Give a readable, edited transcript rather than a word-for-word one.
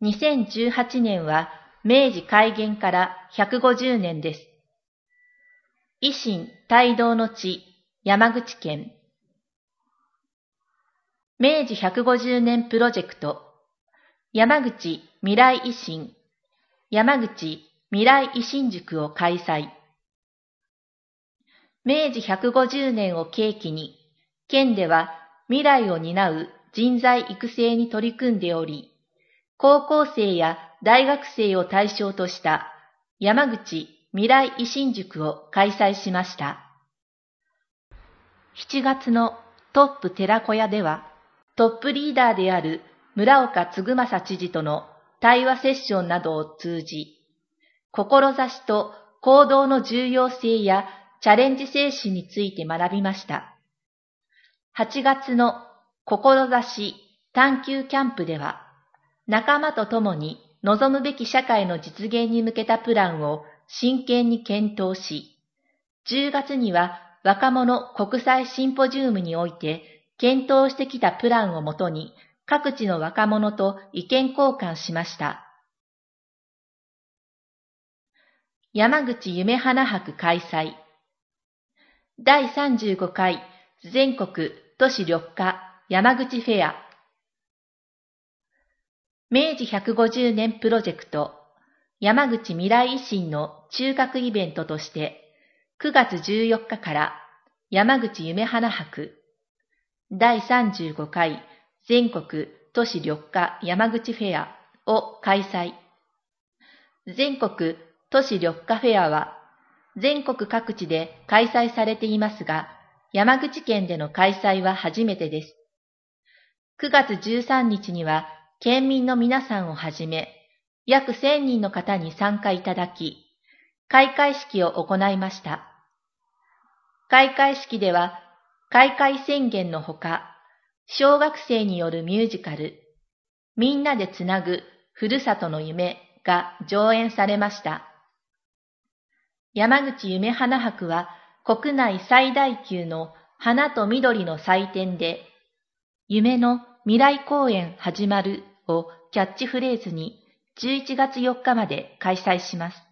2018年は明治開元から150年です。維新帯同の地、山口県。明治150年プロジェクト、山口未来維新、山口未来維新塾を開催。明治150年を契機に、県では未来を担う人材育成に取り組んでおり、高校生や大学生を対象とした山口未来維新塾を開催しました。7月のトップ寺子屋では、トップリーダーである村岡嗣政知事との対話セッションなどを通じ、志と行動の重要性やチャレンジ精神について学びました。8月の志探究キャンプでは、仲間と共に望むべき社会の実現に向けたプランを真剣に検討し、10月には若者国際シンポジウムにおいて検討してきたプランをもとに各地の若者と意見交換しました。山口夢花博開催。第35回全国都市緑化山口フェア。明治150年プロジェクト山口未来維新の中核イベントとして9月14日から山口夢花博第35回全国都市緑化山口フェアを開催。全国都市緑化フェアは全国各地で開催されていますが、山口県での開催は初めてです。9月13日には県民の皆さんをはじめ、約1000人の方に参加いただき、開会式を行いました。開会式では、開会宣言のほか、小学生によるミュージカル、みんなでつなぐふるさとの夢が上演されました。山口夢花博は国内最大級の花と緑の祭典で、夢の未来公園始まるをキャッチフレーズに11月4日まで開催します。